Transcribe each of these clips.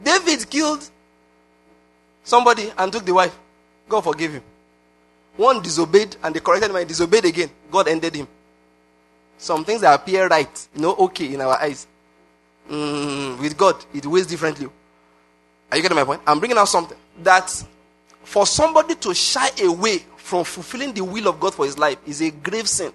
David killed somebody and took the wife. God forgave him. One disobeyed and they corrected him and disobeyed again. God ended him. Some things that appear right, okay in our eyes. With God, it weighs differently. Are you getting my point? I'm bringing out something that for somebody to shy away from fulfilling the will of God for his life is a grave sin.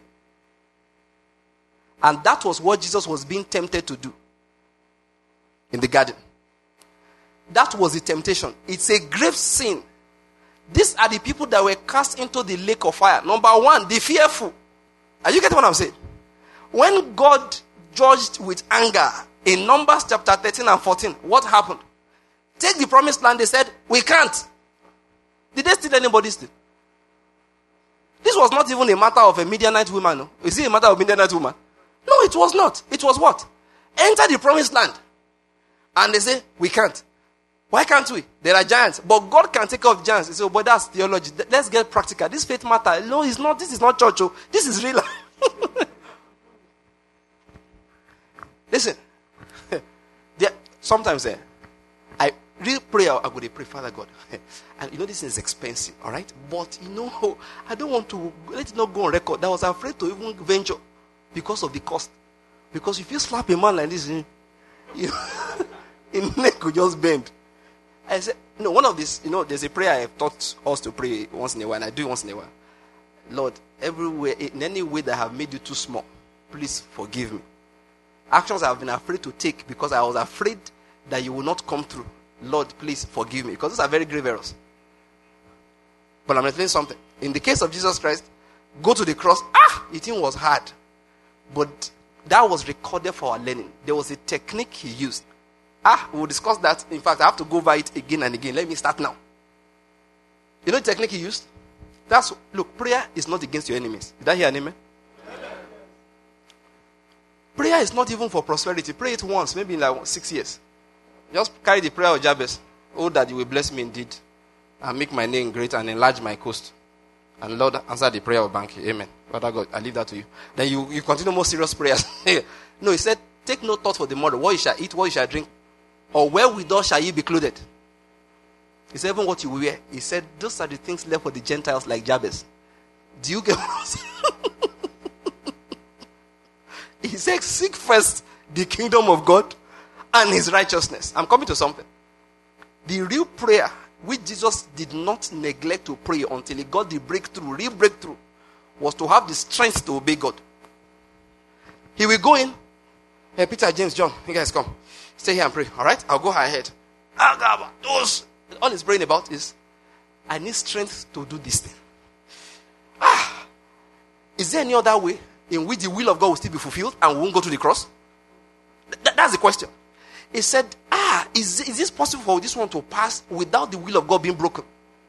And that was what Jesus was being tempted to do in the garden. That was the temptation. It's a grave sin. These are the people that were cast into the lake of fire. Number one, the fearful. Are you getting what I'm saying? When God judged with anger in Numbers chapter 13 and 14, what happened? Take the promised land, they said, we can't. Did they steal anybody's steal? This was not even a matter of a Midianite woman. No? Is it a matter of a Midianite woman? No, it was not. It was what? Enter the promised land. And they say, we can't. Why can't we? There are giants. But God can take care of giants. He said, but that's theology. Let's get practical. This faith matter. No, it's not. This is not church. Oh. This is real life. Listen. Sometimes I really pray. I go to pray, Father God. And this is expensive. All right? But I don't want to let it not go on record. I was afraid to even venture because of the cost. Because if you slap a man like this, his neck will just bend. I said, one of these, there's a prayer I have taught us to pray once in a while, and I do it once in a while. Lord, everywhere, in any way that I have made you too small, please forgive me. Actions I have been afraid to take because I was afraid that you will not come through. Lord, please forgive me. Because these are very grave errors. But I'm telling you something. In the case of Jesus Christ, go to the cross. The thing was hard. But that was recorded for our learning. There was a technique he used. We'll discuss that. In fact, I have to go over it again and again. Let me start now. You know the technique he used? Look, prayer is not against your enemies. Did I hear an amen? Prayer is not even for prosperity. Pray it once, maybe in like 6 years. Just carry the prayer of Jabez. Oh, that you will bless me indeed and make my name great and enlarge my coast. And Lord, answer the prayer of Banky. Amen. Father God, I leave that to you. Then you continue more serious prayers. No, he said, take no thought for the tomorrow. What you shall eat, what you shall drink, or wherewithal shall ye be clothed. He said, even what you wear. He said, those are the things left for the Gentiles like Jabez. Do you get what I'm saying? He said, seek first the kingdom of God and his righteousness. I'm coming to something. The real prayer, which Jesus did not neglect to pray until he got the breakthrough, real breakthrough, was to have the strength to obey God. He will go in. Hey, Peter, James, John, you guys come. Stay here and pray. All right? I'll go ahead. All he's praying about is, I need strength to do this thing. Is there any other way in which the will of God will still be fulfilled and we won't go to the cross? That's the question. He said, is this possible for this one to pass without the will of God being broken?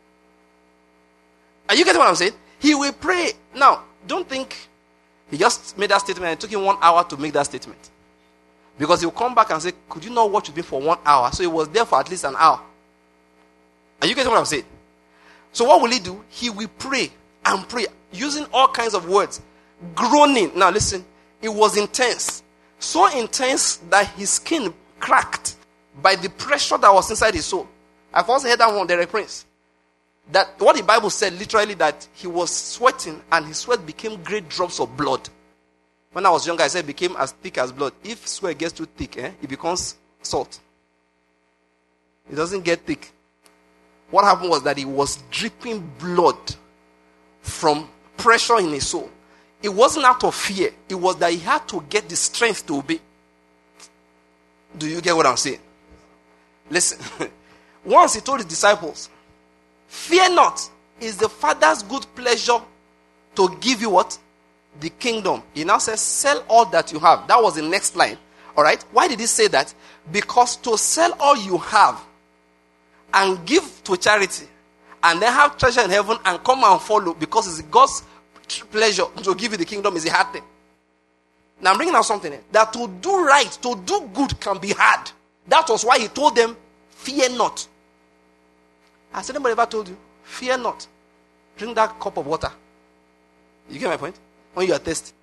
Are you getting what I'm saying? He will pray. Now, don't think he just made that statement and it took him 1 hour to make that statement. Because he will come back and say, could you not watch with me for 1 hour? So he was there for at least an hour. Are you getting what I'm saying? So what will he do? He will pray and pray using all kinds of words. Groaning. Now listen, it was intense. So intense that his skin cracked by the pressure that was inside his soul. I've also heard that one, the reference. That what the Bible said, literally, that he was sweating and his sweat became great drops of blood. When I was younger, I said it became as thick as blood. If sweat gets too thick, it becomes salt. It doesn't get thick. What happened was that he was dripping blood from pressure in his soul. It wasn't out of fear. It was that he had to get the strength to obey. Do you get what I'm saying? Listen. Once he told his disciples, fear not, is the Father's good pleasure to give you what? The kingdom. He now says, sell all that you have. That was the next line. All right. Why did he say that? Because to sell all you have and give to charity and then have treasure in heaven and come and follow because it's God's pleasure to give you the kingdom is a hard thing. Now I'm bringing out something here. That to do right, to do good can be hard. That was why he told them, fear not. Has anybody ever told you, fear not? Drink that cup of water. You get my point? When you are thirsty.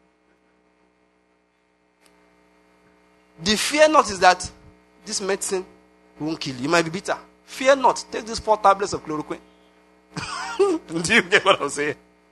The fear not is that this medicine It won't kill you. You might be bitter. Fear not. Take these 4 tablets of chloroquine. Do you get what I'm saying?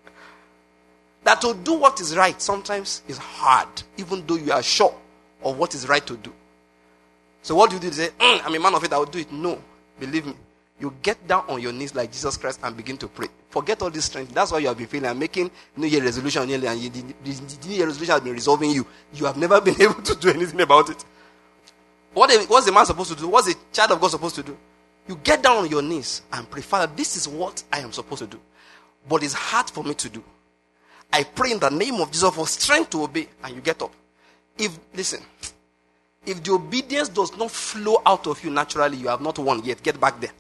That to do what is right sometimes is hard, even though you are sure of what is right to do. So what do? You say, I'm a man of it, I will do it. No. Believe me. You get down on your knees like Jesus Christ and begin to pray. Forget all this strength. That's why you have been feeling and making New Year resolution and the New Year resolution has been resolving you. You have never been able to do anything about it. What's the man supposed to do? What's the child of God supposed to do? You get down on your knees and pray, Father, this is what I am supposed to do. But it's hard for me to do. I pray in the name of Jesus for strength to obey. And you get up. If the obedience does not flow out of you naturally, you have not won yet. Get back there.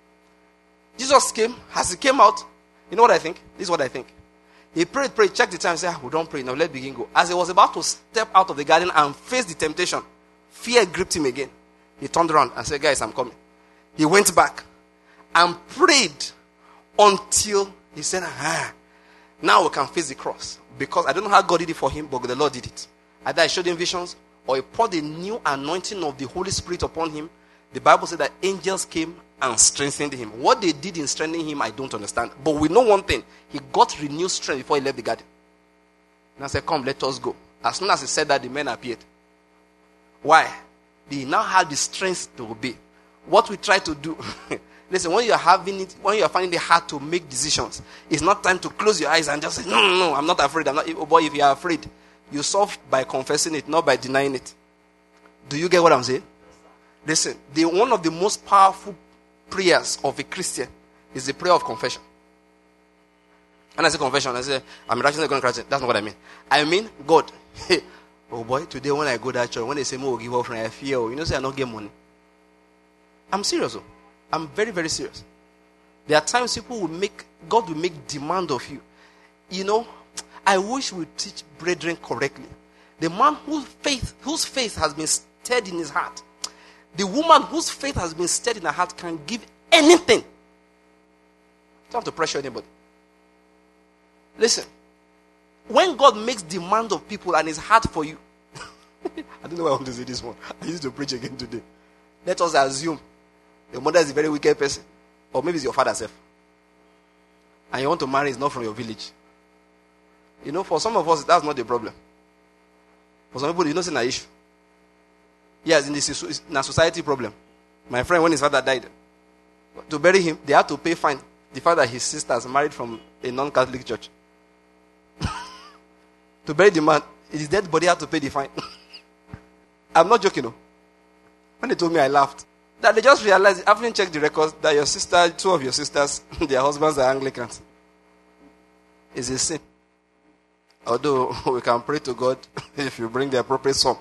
Jesus came. As he came out, you know what I think? This is what I think. He prayed, checked the time, said, we don't pray now, let's begin go. As he was about to step out of the garden and face the temptation, fear gripped him again. He turned around and said, guys, I'm coming. He went back and prayed until he said, now we can face the cross. Because I don't know how God did it for him, but the Lord did it. Either I showed him visions or he poured a new anointing of the Holy Spirit upon him. The Bible said that angels came and strengthened him. What they did in strengthening him, I don't understand. But we know one thing. He got renewed strength before he left the garden. And I said, come, let us go. As soon as he said that, the men appeared. Why? They now had the strength to obey. What we try to do, listen, when you are finding it hard to make decisions, it's not time to close your eyes and just say, no, I'm not afraid. But if you are afraid, you solve by confessing it, not by denying it. Do you get what I'm saying? Listen, one of the most powerful prayers of a Christian is the prayer of confession. And I say confession, I say, I'm actually going to Christ. That's not what I mean. I mean, God, hey, oh boy, today when I go to that church, when they say, we'll give offering, I fear, say I don't get money. I'm serious. I'm very, very serious. There are times God will make demand of you. I wish we teach brethren correctly. The man whose faith has been stirred in his heart, the woman whose faith has been stirred in her heart can give anything. You don't have to pressure anybody. Listen, when God makes demand of people and it's hard for you, I don't know why I want to say this one. I used to preach again today. Let us assume your mother is a very wicked person, or maybe it's your father self, and you want to marry is not from your village. For some of us, that's not the problem. For some people, it's not an issue. Yes, in a society problem. My friend, when his father died, to bury him, they had to pay fine. The fact that his sisters married from a non-Catholic church. To bury the man, his dead body had to pay the fine. I'm not joking. When they told me, I laughed. That they just realized, after checked the records, that two of your sisters, their husbands are Anglicans. It's a sin. Although we can pray to God if you bring the appropriate sum.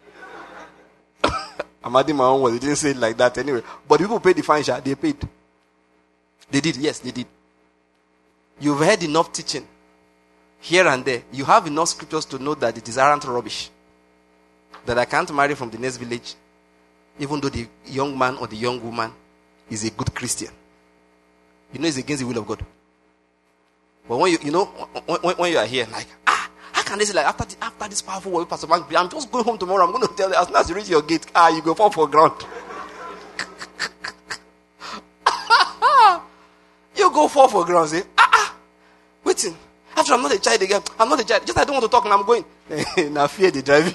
I'm adding my own words. They didn't say it like that anyway. But people paid the fine, they paid. They did, yes, they did. You've heard enough teaching here and there. You have enough scriptures to know that it is arrant rubbish. That I can't marry from the next village, even though the young man or the young woman is a good Christian. It's against the will of God. But when when you are here, like, how can they say, like, after this powerful word, Pastor Mark, I'm just going home tomorrow, I'm going to tell you, as soon as you reach your gate, you go fall for ground. You go fall for ground, say, waiting. After I'm not a child again, I'm not a child. Just I don't want to talk and I'm going. Now fear the driving.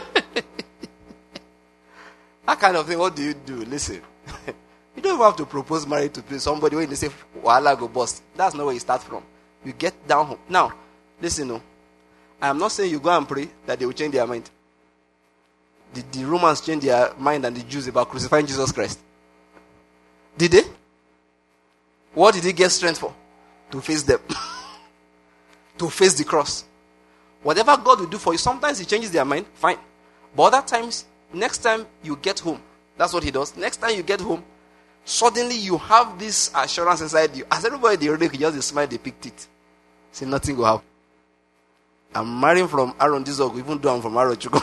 That kind of thing, what do you do? Listen. You don't even have to propose marriage to somebody when they say, Wala go bust. That's not where you start from. You get down home. Now, listen, I am not saying you go and pray that they will change their mind. Did the Romans change their mind and the Jews about crucifying Jesus Christ? Did they? What did he get strength for? To face them. To face the cross. Whatever God will do for you, sometimes he changes their mind, fine. But other times, next time you get home, that's what he does. Next time you get home, suddenly you have this assurance inside you. As everybody they read, you just smile, they picked it. Say nothing will happen. I'm marrying from Aaron Dizog, even though I'm from Aaron Chugo.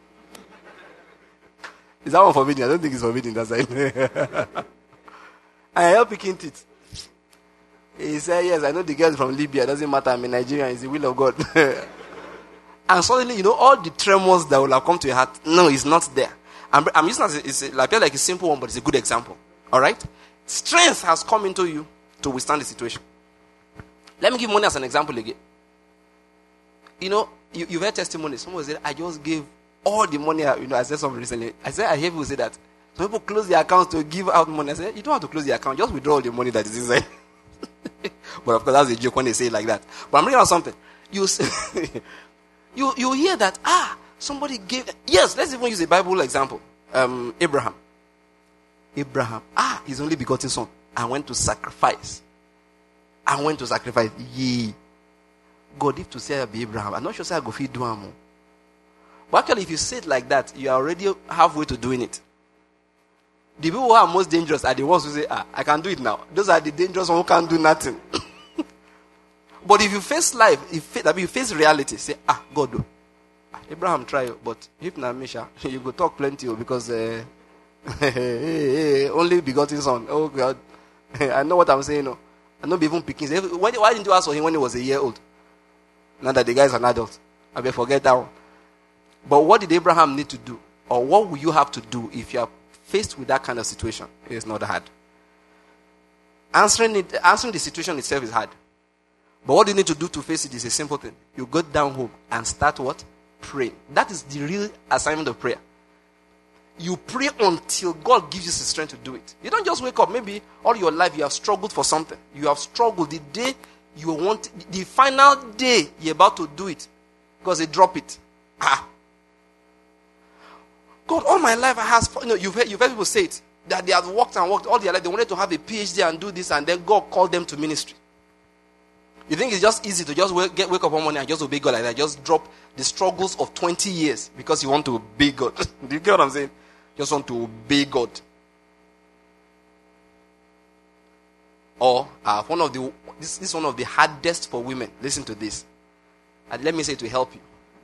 Is that one forbidden? I don't think it's forbidden. That's right. I help picking it. He said, yes, I know the girl is from Libya. It doesn't matter. I'm in Nigeria. It's the will of God. And suddenly, all the tremors that will have come to your heart, no, it's not there. I'm using it appears like a simple one, but it's a good example. All right? Strength has come into you to withstand the situation. Let me give money as an example again. You know, you've heard testimonies. Someone said, I just gave all the money. I said something recently. I hear people say that. Some people close their accounts to give out money. I said, you don't have to close the account. Just withdraw all the money that is inside. But of course, that's a joke when they say it like that. But I'm bringing out something. You hear that, somebody gave. Yes, let's even use a Bible example. Abraham, his only begotten son, and went to sacrifice. Yea. God, if to say I be Abraham, I'm not sure say I go feed do am. But actually, if you say it like that, you are already halfway to doing it. The people who are most dangerous are the ones who say, I can do it now. Those are the dangerous ones who can't do nothing. But if you face life, you face reality, say, God do. Abraham try, but if not Misha, you go talk plenty because only begotten son. Oh God. I know what I'm saying. No. I'm not even picking. Why didn't you ask for him when he was a year old? Now that the guy is an adult. I may forget that one. But what did Abraham need to do? Or what will you have to do if you are faced with that kind of situation? It is not hard. Answering the situation itself is hard. But what you need to do to face it is a simple thing. You go down home and start what? Praying. That is the real assignment of prayer. You pray until God gives you the strength to do it. You don't just wake up. Maybe all your life you have struggled for something. You have struggled the day you want, the final day you're about to do it. Because they drop it. God, all my life I have, you've heard people say it. That they have worked and worked all their life. They wanted to have a PhD and do this, and then God called them to ministry. You think it's just easy to just wake up one morning and just obey God like that? Just drop the struggles of 20 years because you want to obey God. Do you get what I'm saying? Just want to obey God. Or this is one of the hardest for women. Listen to this. And let me say it to help you.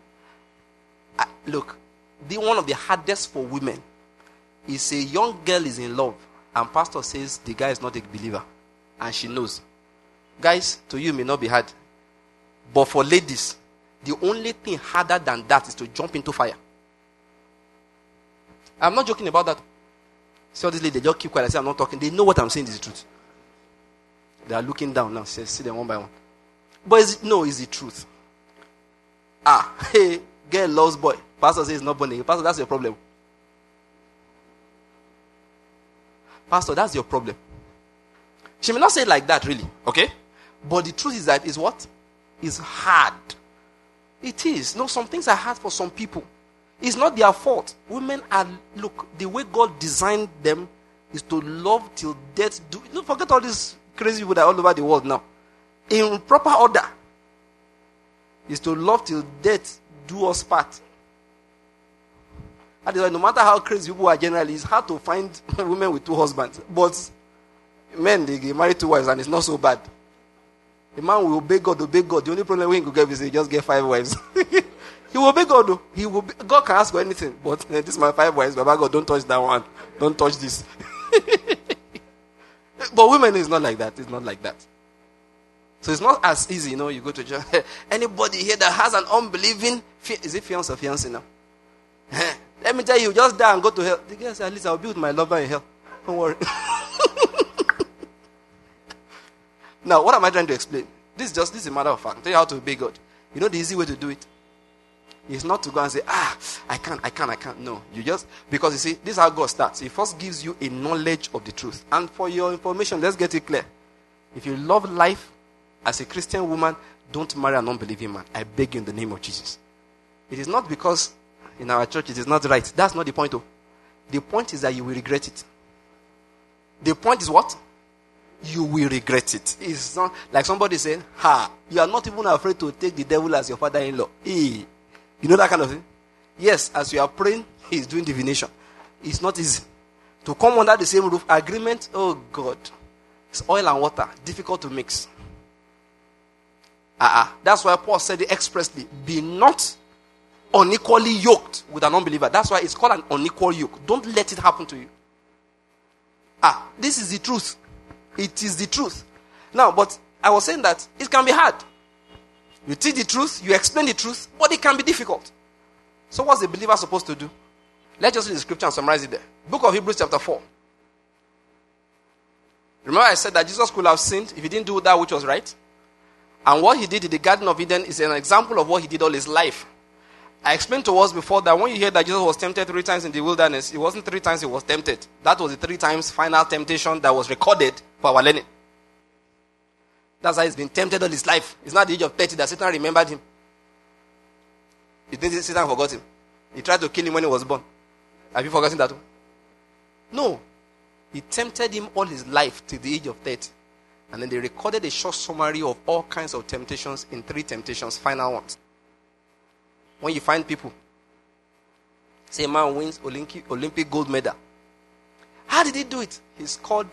Look, one of the hardest for women is a young girl is in love and pastor says the guy is not a believer and she knows. Guys, to you it may not be hard. But for ladies, the only thing harder than that is to jump into fire. I'm not joking about that. See all these ladies, they just keep quiet. I say I'm not talking. They know what I'm saying is the truth. They are looking down now. See them one by one. But it's the truth. Hey, girl loves boy. Pastor says it's not born again. Pastor, that's your problem. Pastor, that's your problem. She may not say it like that, really. Okay? But the truth is that it's what? It's hard. It is. No, some things are hard for some people. It's not their fault. Women are, the way God designed them is to love till death. Don't forget all these crazy people that are all over the world now. In proper order. Is to love till death do us part. That is why no matter how crazy people are generally, it's hard to find women with two husbands. But men, they get married 2 wives and it's not so bad. The man will obey God. The only problem he could get is he just get 5 wives. He will obey God though. God can ask for anything. But this is my 5 wives. Baba God, don't touch that one. Don't touch this. But women is not like that. It's not like that. So it's not as easy, you go to church. Anybody here that has an unbelieving, is it fiancé or fiancé now? Let me tell you, just die and go to hell. The girl said, at least I'll be with my lover in hell. Don't worry. Now, what am I trying to explain? This is a matter of fact. Tell you how to obey God. You know the easy way to do it? It's not to go and say, I can't. No, because you see, this is how God starts. He first gives you a knowledge of the truth. And for your information, let's get it clear. If you love life as a Christian woman, don't marry an unbelieving man. I beg you in the name of Jesus. It is not because in our church it is not right. That's not the point. The point is that you will regret it. The point is what? You will regret it. It's not like somebody saying, you are not even afraid to take the devil as your father-in-law. You know that kind of thing? Yes, as you are praying, he's doing divination. It's not easy. To come under the same roof, agreement, oh God. It's oil and water, difficult to mix. That's why Paul said it expressly, be not unequally yoked with an unbeliever. That's why it's called an unequal yoke. Don't let it happen to you. This is the truth. It is the truth. Now, but I was saying that it can be hard. You teach the truth, you explain the truth, but it can be difficult. So what's the believer supposed to do? Let's just read the scripture and summarize it there. Book of Hebrews chapter 4. Remember I said that Jesus could have sinned if he didn't do that which was right? And what he did in the Garden of Eden is an example of what he did all his life. I explained to us before that when you hear that Jesus was tempted 3 times in the wilderness, it wasn't 3 times he was tempted. That was the 3 times final temptation that was recorded for our learning. That's why he's been tempted all his life. It's not at the age of 30 that Satan remembered him. You think Satan forgot him? He tried to kill him when he was born. Have you forgotten that one? No. He tempted him all his life till the age of 30. And then they recorded a short summary of all kinds of temptations in 3 temptations, final ones. When you find people, say a man wins Olympic gold medal. How did he do it? He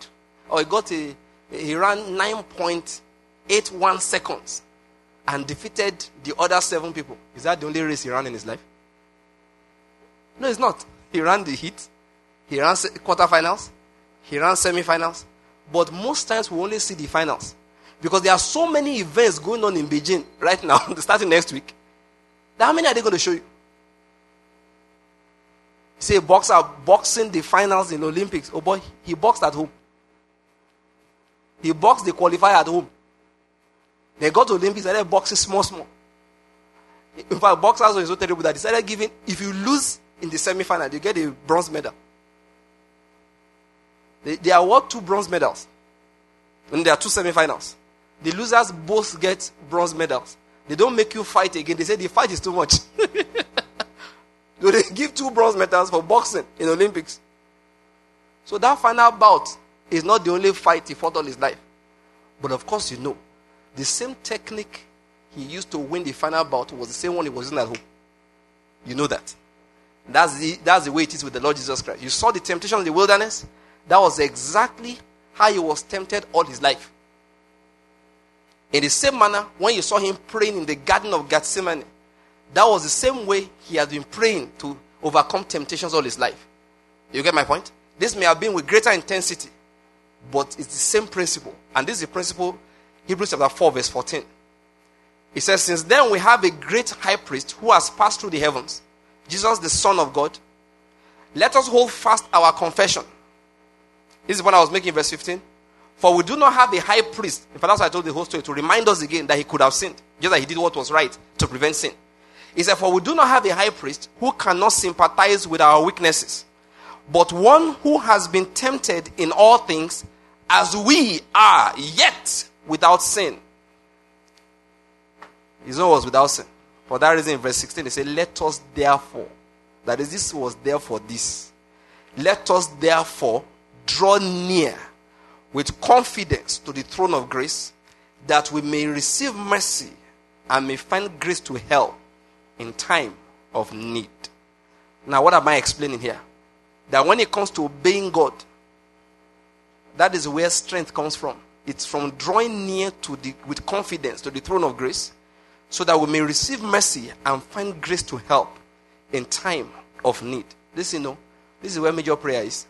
ran 9.81 seconds and defeated the other 7 people. Is that the only race he ran in his life? No, it's not. He ran the heat. He ran quarterfinals. He ran semifinals. But most times we only see the finals. Because there are so many events going on in Beijing right now, starting next week. How many are they going to show you? Say a boxer boxing the finals in the Olympics. Oh boy, he boxed at home. He boxed the qualifier at home. They got to Olympics and they're boxing small. In fact, boxers were so terrible that they started giving, if you lose in the semi-final, you get a bronze medal. They award 2 bronze medals. And there are 2 semi-finals. The losers both get bronze medals. They don't make you fight again. They say the fight is too much. So they give 2 bronze medals for boxing in the Olympics. So that final bout is not the only fight he fought all his life. But of course you know, the same technique he used to win the final bout was the same one he was using at home. You know that. That's the way it is with the Lord Jesus Christ. You saw the temptation in the wilderness. That was exactly how he was tempted all his life. In the same manner, when you saw him praying in the Garden of Gethsemane, that was the same way he had been praying to overcome temptations all his life. You get my point? This may have been with greater intensity, but it's the same principle. And this is the principle, Hebrews chapter 4, verse 14. It says, since then we have a great high priest who has passed through the heavens, Jesus the Son of God. Let us hold fast our confession. This is what I was making in verse 15. For we do not have a high priest. In fact, that's why I told the whole story, to remind us again that he could have sinned. Just that he did what was right to prevent sin. He said, for we do not have a high priest who cannot sympathize with our weaknesses, but one who has been tempted in all things as we are, yet without sin. His own was without sin. For that reason, in verse 16, they say, let us therefore, that is, this was therefore this. Let us therefore draw near with confidence to the throne of grace, that we may receive mercy and may find grace to help in time of need. Now, what am I explaining here? That when it comes to obeying God, that is where strength comes from. It's from drawing near with confidence to the throne of grace, so that we may receive mercy and find grace to help in time of need. This is where major prayer is.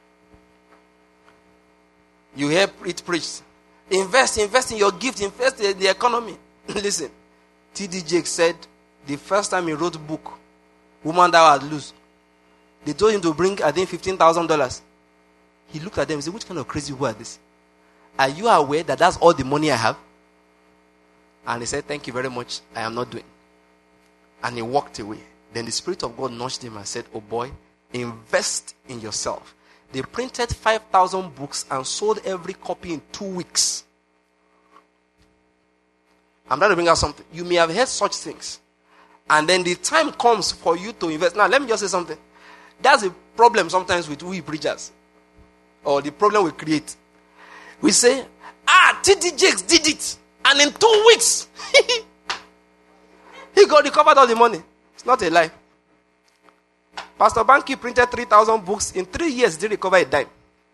You hear it preached. Invest in your gift, invest in the economy. Listen, T.D. Jakes said the first time he wrote a book, Woman Thou Art Loose, they told him to bring, I think, $15,000. He looked at them and said, which kind of crazy people are this? Are you aware that that's all the money I have? And he said, thank you very much, I am not doing. And he walked away. Then the Spirit of God nudged him and said, oh boy, invest in yourself. They printed 5,000 books and sold every copy in 2 weeks. I'm trying to bring out something. You may have heard such things. And then the time comes for you to invest. Now, let me just say something. That's a problem sometimes with we preachers. Or the problem we create. We say, T.D. Jakes did it. And in 2 weeks, he got recovered all the money. It's not a lie. Pastor Banky printed 3,000 books. In 3 years, he didn't recover a dime.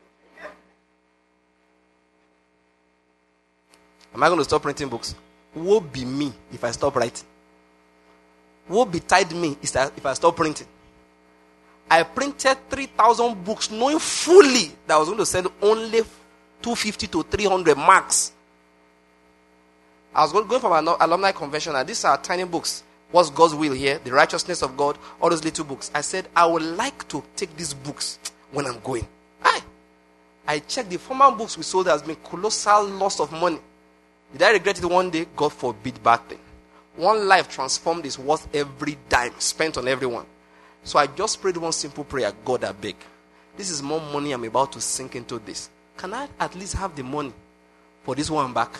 Am I going to stop printing books? Woe be me if I stop writing. Woe betide me if I stop printing. I printed 3,000 books knowing fully that I was going to send only 250 to 300 marks. I was going for my alumni convention, and these are tiny books. What's God's will here? The righteousness of God, all those little books. I said, I would like to take these books when I'm going. I checked the former books we sold. There has been colossal loss of money. Did I regret it one day? God forbid bad thing. One life transformed is worth every dime spent on everyone. So I just prayed one simple prayer. God, I beg. This is more money I'm about to sink into this. Can I at least have the money for this one back?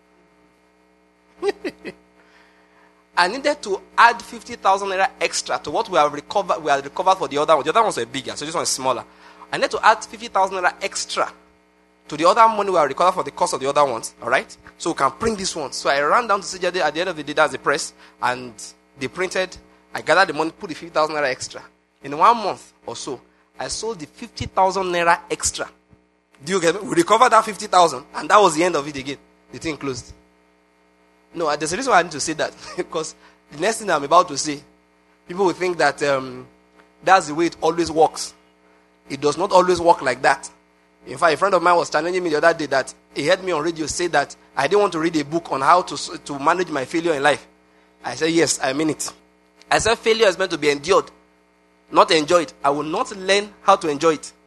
I needed to add 50,000 naira extra to what we have recovered. We had recovered for the other one. The other ones were bigger, so this one is smaller. I need to add 50,000 naira extra to the other money we have recovered for the cost of the other ones. All right, so we can print this one. So I ran down to CJD at the end of the day. That's the press, and they printed. I gathered the money, put the 50,000 naira extra. In 1 month or so, I sold the 50,000 naira extra. Do you get me? We recovered that 50,000, and that was the end of it again. The thing closed. No, there's a reason why I need to say that. Because the next thing I'm about to say, people will think that that's the way it always works. It does not always work like that. In fact, a friend of mine was challenging me the other day that he heard me on radio say that I didn't want to read a book on how to manage my failure in life. I said, yes, I mean it. I said, failure is meant to be endured, not enjoyed. I will not learn how to enjoy it.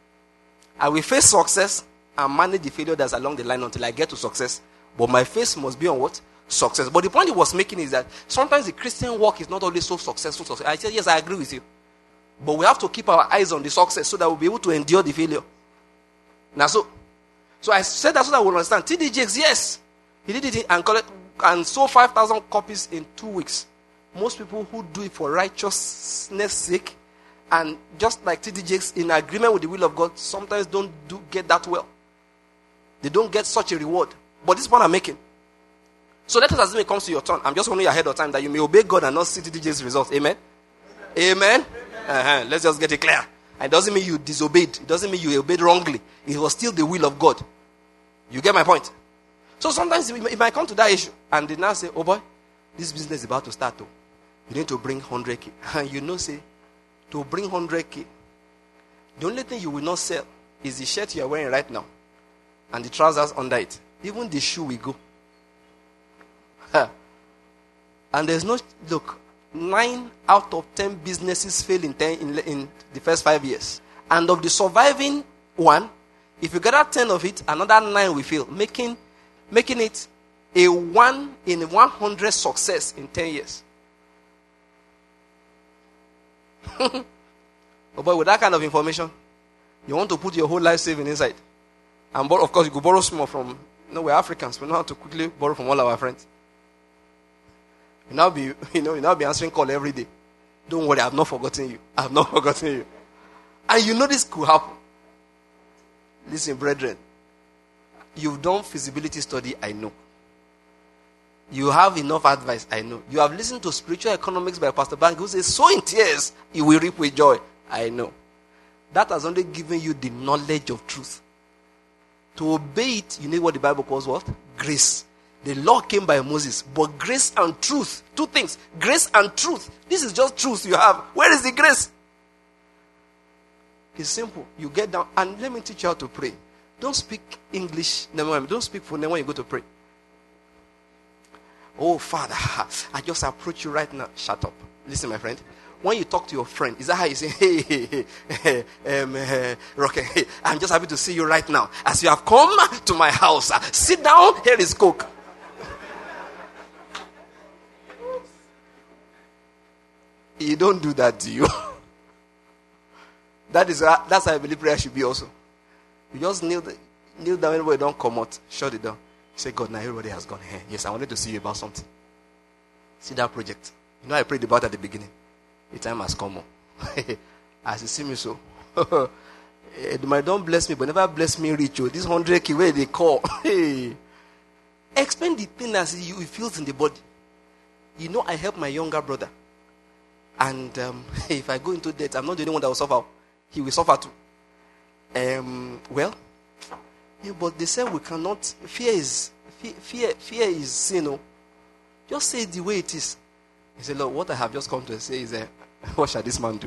I will face success and manage the failure that's along the line until I get to success. But my face must be on what? Success. But the point he was making is that sometimes the Christian walk is not always so successful. I said, yes, I agree with you. But we have to keep our eyes on the success so that we'll be able to endure the failure. Now, so I said that so that we'll understand. TD Jakes, yes, he did it and sold 5,000 copies in 2 weeks. Most people who do it for righteousness' sake and just like TD Jakes in agreement with the will of God, sometimes don't get that well. They don't get such a reward. But this is what I'm making. So let us assume it comes to your turn. I'm just warning you ahead of time that you may obey God and not see TD Jakes' results. Amen? Amen? Let's just get it clear. And it doesn't mean you disobeyed. It doesn't mean you obeyed wrongly. It was still the will of God. You get my point? So sometimes it might come to that issue. And they now say, oh boy, this business is about to start. Oh. You need to bring 100K. And you know, say, to bring 100K, the only thing you will not sell is the shirt you are wearing right now. And the trousers under it. Even the shoe will go. And there's no, look, 9 out of 10 businesses fail in the first 5 years. And of the surviving one, if you gather 10 of it, another 9 will fail, making it a 1 in 100 success in 10 years. Oh boy, with that kind of information, you want to put your whole life saving inside. And of course, you could borrow small from, we're Africans. We know how to quickly borrow from all our friends. You now be answering call every day. Don't worry, I've not forgotten you. I've not forgotten you. And you know this could happen. Listen, brethren. You've done feasibility study, I know. You have enough advice, I know. You have listened to Spiritual Economics by Pastor Bank, who says, sow in tears, you will reap with joy. I know. That has only given you the knowledge of truth. To obey it, you need what the Bible calls what? Grace. The law came by Moses, but grace and truth, 2 things, grace and truth. This is just truth you have. Where is the grace? It's simple. You get down, and let me teach you how to pray. Don't speak English. Don't speak for them when you go to pray. Oh, Father, I just approach you right now. Shut up. Listen, my friend. When you talk to your friend, is that how you say, hey, Rocky, hey, I'm just happy to see you right now. As you have come to my house, sit down, here is Coke. You don't do that, do you? That's how I believe prayer should be also. You just kneel down whenever you don't come out. Shut it down. Say, God, now everybody has gone here. Yes, I wanted to see you about something. See that project. I prayed about at the beginning. The time has come. As you see me so. Don't bless me, but never bless me rich. This 100K where they call. Hey. Explain the thing as it feels in the body. I help my younger brother. And if I go into debt, I'm not the only one that will suffer. He will suffer too. But they said we cannot. Fear is sin. Just say it the way it is. He said, Lord, what I have just come to say is, what shall this man do?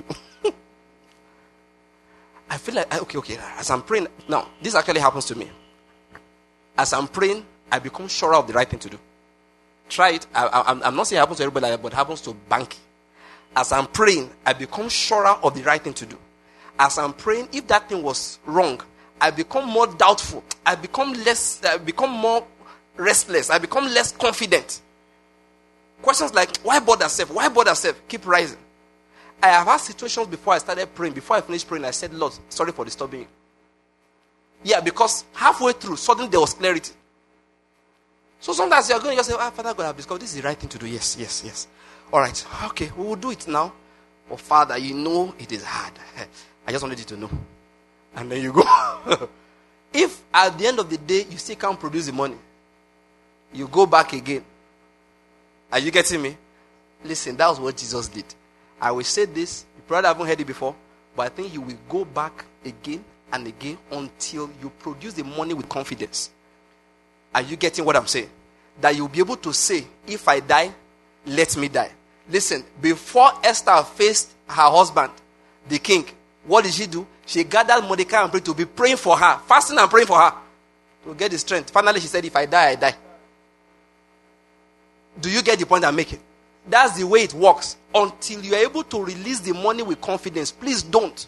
I feel like, okay. As I'm praying, now, this actually happens to me. As I'm praying, I become sure of the right thing to do. Try it. I'm not saying it happens to everybody like that, but it happens to Banky. As I'm praying, I become surer of the right thing to do. As I'm praying, if that thing was wrong, I become more doubtful. I become more restless. I become less confident. Questions like, why bother self? Why bother self? Keep rising. I have had situations before I started praying. Before I finished praying, I said, Lord, sorry for disturbing you. Yeah, because halfway through, suddenly there was clarity. So sometimes you're going to say, Father God, I've discovered this is the right thing to do. Yes. All right, okay, we will do it now. But Father, you know it is hard. I just wanted you to know. And then you go. If at the end of the day, you still can't produce the money, you go back again. Are you getting me? Listen, that was what Jesus did. I will say this, you probably haven't heard it before, but I think you will go back again and again until you produce the money with confidence. Are you getting what I'm saying? That you'll be able to say, if I die, let me die. Listen, before Esther faced her husband, the king, what did she do? She gathered Mordecai and prayed to be praying for her, fasting and praying for her to get the strength. Finally, she said, if I die, I die. Do you get the point I'm making? That's the way it works. Until you are able to release the money with confidence, please don't.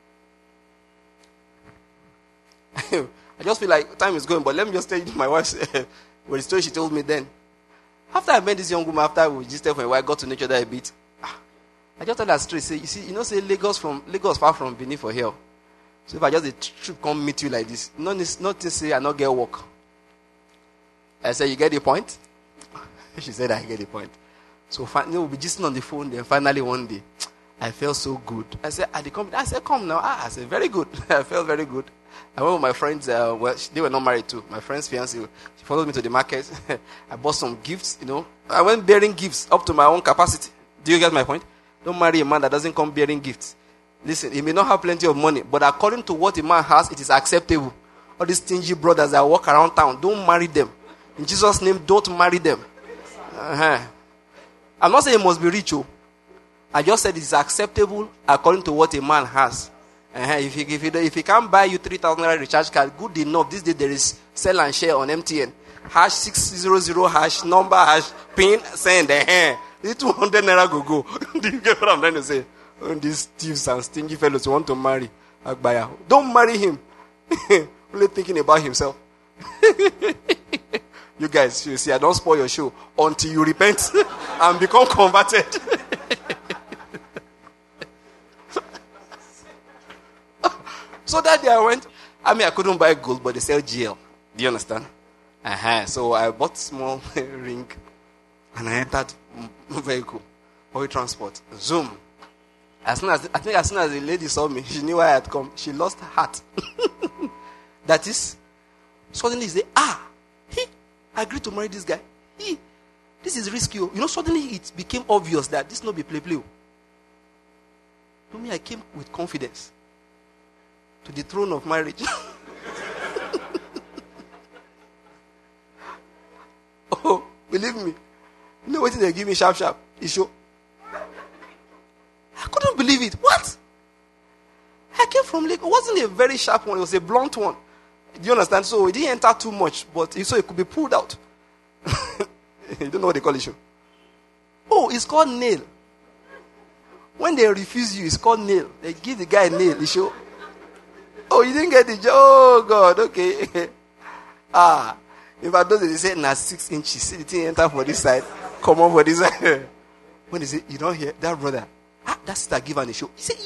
I just feel like time is going, but let me just tell you my wife's the story she told me then. After I met this young woman, after we just for a while, got to know each other a bit, I just told her straight, say, say Lagos far from Benin for here. So if I just a trip come meet you like this, not to say I not get work. I said, you get the point? She said, I get the point. So we'll be just on the phone. Then finally one day, I felt so good. I said, at the company, I said, come now. I said, very good. I felt very good. I went with my friends. They were not married too. My friend's fiancée, she followed me to the market. I bought some gifts. I went bearing gifts up to my own capacity. Do you get my point? Don't marry a man that doesn't come bearing gifts. Listen, he may not have plenty of money, but according to what a man has, it is acceptable. All these stingy brothers that walk around town, don't marry them. In Jesus' name, don't marry them. I'm not saying it must be rich. I just said it's acceptable according to what a man has. If he can't buy you 3,000 recharge card, good enough. This day there is sell and share on MTN. #600 number pin send. The 200 naira go. Do you get what I'm trying to say? These thieves and stingy fellows who want to marry Agbaya. Don't marry him. Only thinking about himself. You guys, you see, I don't spoil your show until you repent and become converted. So that day I went, I couldn't buy gold, but they sell GL. Do you understand? So I bought small ring and I entered vehicle, public transport. Zoom. As soon as the lady saw me, she knew why I had come. She lost her heart. That is, suddenly she said, he agreed to marry this guy. This is risky. Suddenly it became obvious that this not be play. To me, I came with confidence to the throne of marriage. Oh, believe me. You know what they give me sharp? It's show. I couldn't believe it. What? I came from Lagos. It wasn't a very sharp one. It was a blunt one. Do you understand? So it didn't enter too much, but so it could be pulled out. You don't know what they call it, show. Oh, it's called nail. When they refuse you, it's called nail. They give the guy a nail, the show. Oh, you didn't get the job. Oh, God, okay. If I do they say, 6 inches. See the thing enter for this side. Come on for this side. When they say, you don't hear that brother. That's the giver the show. He said,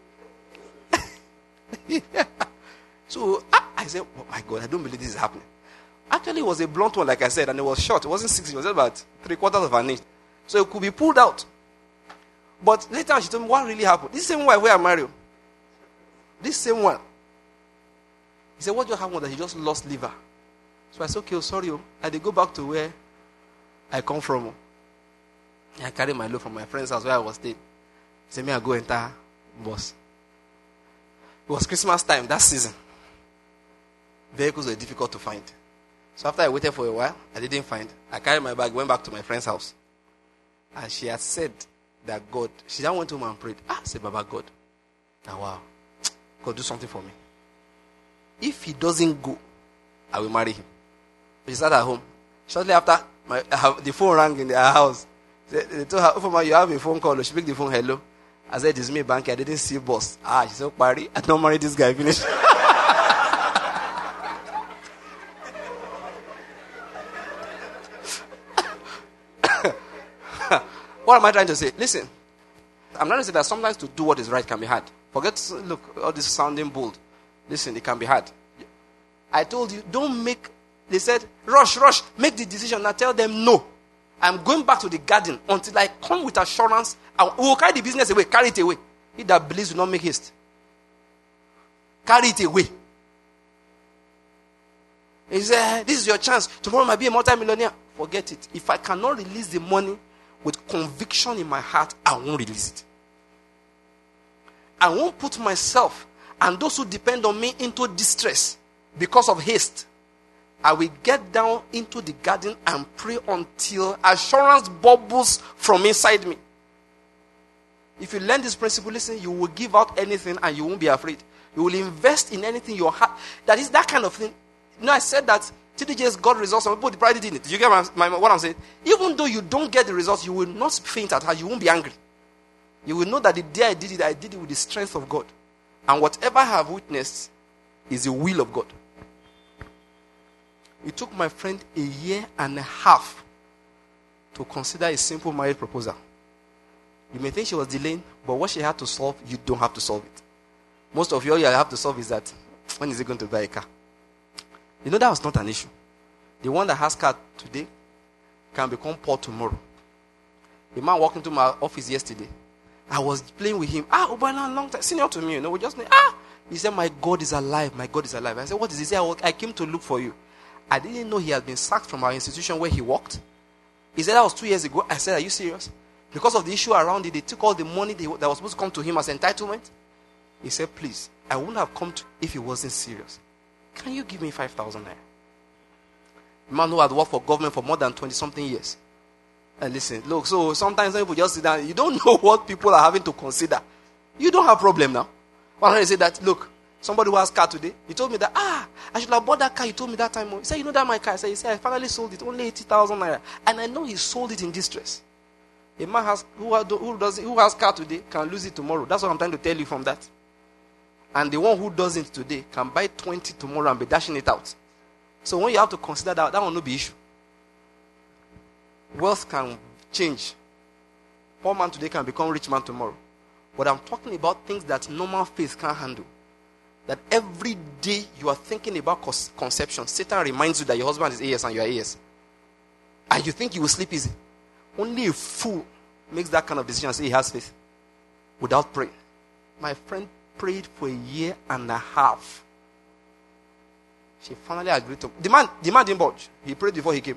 yeah. So I said, oh my God, I don't believe this is happening. Actually, it was a blunt one, like I said, and it was short. It wasn't 6 inches. It was about 3/4 of an inch. So it could be pulled out. But later she told me what really happened. This same wife where I married. This same one. He said, what just happened was that he just lost liver. So I said, okay, sorry. I did go back to where I come from. I carried my load from my friend's house where I was staying. He said, I go enter bus. It was Christmas time, that season. Vehicles were difficult to find. So after I waited for a while, I didn't find. I carried my bag, went back to my friend's house. And she had said that God, she then went home and prayed. I said, Baba God. Wow. God, do something for me. If he doesn't go, I will marry him. She sat at home. Shortly after, The phone rang in their house. They told her, "Ufoma, you have a phone call." She picked the phone. Hello. I said, "It's me, Banky. I didn't see boss." She said, "Party. I don't marry this guy." Finish. What am I trying to say? Listen, I'm trying to say that sometimes to do what is right can be hard. Look, all this sounding bold. Listen, it can be hard. I told you, don't make, they said, rush, make the decision. Now tell them no. I'm going back to the garden until I come with assurance. We will carry the business away, carry it away. He that believes will not make haste. Carry it away. He said, this is your chance. Tomorrow might be a multi-millionaire. Forget it. If I cannot release the money with conviction in my heart, I won't release it. I won't put myself and those who depend on me into distress because of haste. I will get down into the garden and pray until assurance bubbles from inside me. If you learn this principle, listen, you will give out anything and you won't be afraid. You will invest in anything your heart. That is that kind of thing. I said that TDJ's got results. Some people pride in it. Do you get what I'm saying? Even though you don't get the results, you will not faint at heart. You won't be angry. You will know that the day I did it with the strength of God. And whatever I have witnessed is the will of God. It took my friend a year and a half to consider a simple marriage proposal. You may think she was delaying, but what she had to solve, you don't have to solve it. Most of you, all you have to solve is that, when is he going to buy a car? You know that was not an issue. The one that has car today can become poor tomorrow. A man walked into my office yesterday. I was playing with him. Obana, long time, senior to me, we just He said, "My God is alive. My God is alive." I said, "What is he?" He said, "I came to look for you." I didn't know he had been sacked from our institution where he worked. He said, "That was 2 years ago." I said, "Are you serious?" Because of the issue around it, they took all the money that was supposed to come to him as entitlement. He said, "Please, I wouldn't have come to if he wasn't serious. Can you give me 5,000 naira?" A man who had worked for government for more than 20-something years. And listen, look, so sometimes when people just sit down, you don't know what people are having to consider. You don't have problem now. When I say that, look, somebody who has car today, he told me that, I should have bought that car. You told me that time. He said, "You know that my car?" I said, "I finally sold it, only 80,000 naira. And I know he sold it in distress." A man who has car today can lose it tomorrow. That's what I'm trying to tell you from that. And the one who doesn't today can buy 20 tomorrow and be dashing it out. So when you have to consider that will not be issue. Wealth can change. Poor man today can become rich man tomorrow. But I'm talking about things that normal faith can't handle. That every day you are thinking about conception, Satan reminds you that your husband is AS and you are AS. And you think you will sleep easy. Only a fool makes that kind of decision and say he has faith without praying. My friend prayed for a year and a half. She finally agreed to. The man didn't budge. He prayed before he came.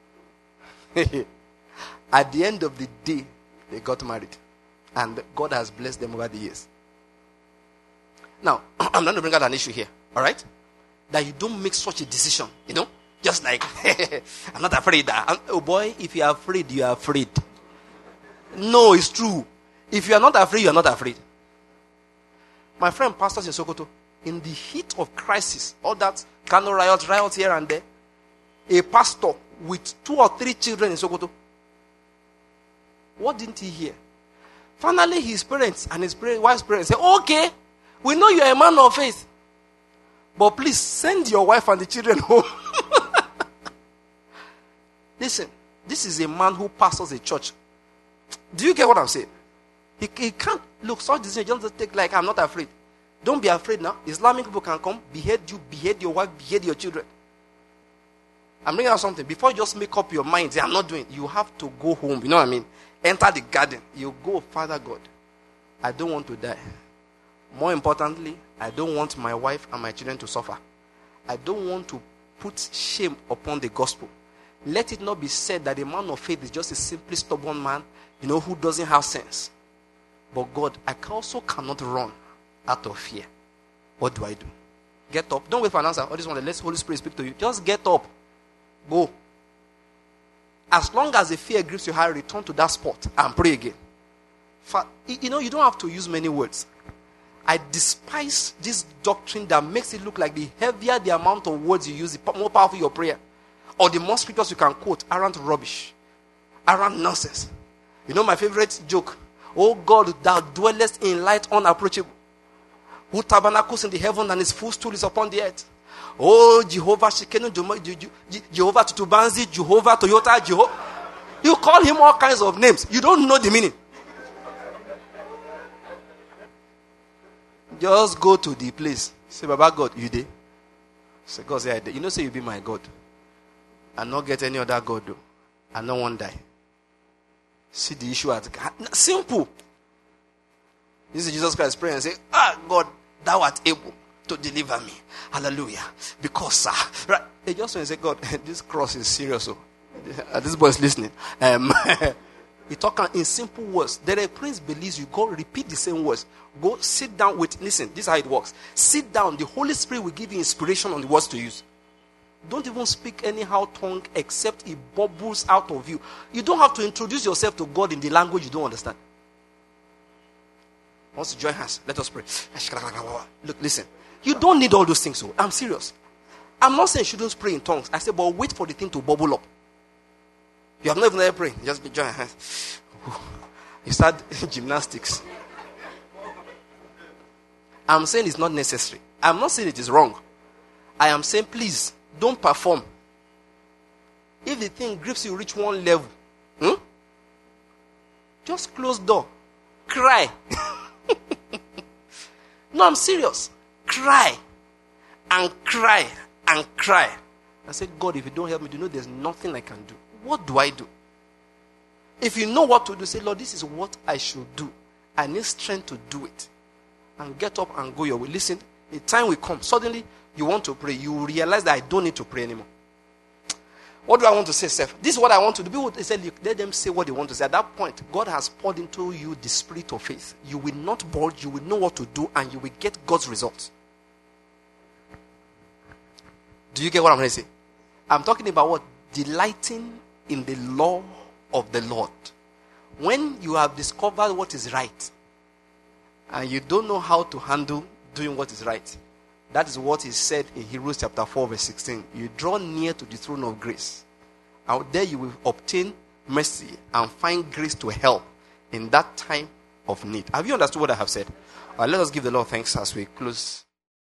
At the end of the day, they got married. And God has blessed them over the years. Now, I'm not going to bring out an issue here. All right? That you don't make such a decision. Just like, I'm not afraid. Oh boy, if you are afraid, you are afraid. No, it's true. If you are not afraid, you are not afraid. My friend, pastors in Sokoto, in the heat of crisis, all that kind of riots here and there, a pastor with 2 or 3 children in Sokoto. What didn't he hear? Finally, his parents and his wife's parents said, "Okay, we know you are a man of faith, but please send your wife and the children home." Listen, this is a man who pastors a church. Do you get what I'm saying? He can't look such decisions just take like, "I'm not afraid." Don't be afraid now. Islamic people can come, behead you, behead your wife, behead your children. I'm bringing out something. Before you just make up your mind, say, "I'm not doing it," you have to go home. You know what I mean? Enter the garden. You go, "Father God, I don't want to die. More importantly, I don't want my wife and my children to suffer. I don't want to put shame upon the gospel. Let it not be said that a man of faith is just a simply stubborn man, who doesn't have sense. But God, I also cannot run out of fear. What do I do?" Get up. Don't wait for an answer. All this one, let the Holy Spirit speak to you. Just get up. Go. As long as the fear grips your heart, return to that spot and pray again. You don't have to use many words. I despise this doctrine that makes it look like the heavier the amount of words you use, the more powerful your prayer. or the more scriptures you can quote aren't rubbish, aren't nonsense. You know my favorite joke? Oh God, thou dwellest in light unapproachable, who tabernacles in the heaven and his footstool is upon the earth. Oh Jehovah Shekenu, Jehovah Tutubanzi, Jehovah Toyota, Jehovah. You call him all kinds of names. You don't know the meaning. Just go to the place. Say, Baba God, you there? Say, God, say, I there. You know, say you be my God. And not get any other God, though. And no one die. See the issue at simple. This is Jesus Christ praying and say, God, thou art able to deliver me. Hallelujah. Because, right. They just want to say, God, this cross is serious. So. This boy is listening. He talk in simple words. There are prince believes you go repeat the same words. Go sit down with, listen, this is how it works. Sit down. The Holy Spirit will give you inspiration on the words to use. Don't even speak anyhow tongue except it bubbles out of you. You don't have to introduce yourself to God in the language you don't understand. Once you join hands, let us pray. Look, listen. You don't need all those things. So I'm serious. I'm not saying you shouldn't pray in tongues. I say, but wait for the thing to bubble up. You have not even praying. Just join your hands. You start gymnastics. I'm saying it's not necessary. I'm not saying it is wrong. I am saying, please, don't perform. If the thing grips you, reach one level, just close door. Cry. No, I'm serious. Cry. And cry. And cry. I said, God, if you don't help me, do you know there's nothing I can do? What do I do? If you know what to do, say, Lord, this is what I should do. I need strength to do it. And get up and go your way. Listen, a time will come. Suddenly, you want to pray. You realize that I don't need to pray anymore. What do I want to say, Seth? This is what I want to do. People say, let them say what they want to say. At that point, God has poured into you the spirit of faith. You will not budge. You will know what to do. And you will get God's results. Do you get what I'm going to say? I'm talking about what? Delighting in the law of the Lord. When you have discovered what is right and you don't know how to handle doing what is right, that is what is said in Hebrews chapter 4 verse 16. You draw near to the throne of grace. Out there you will obtain mercy and find grace to help in that time of need. Have you understood what I have said? Let us give the Lord thanks as we close.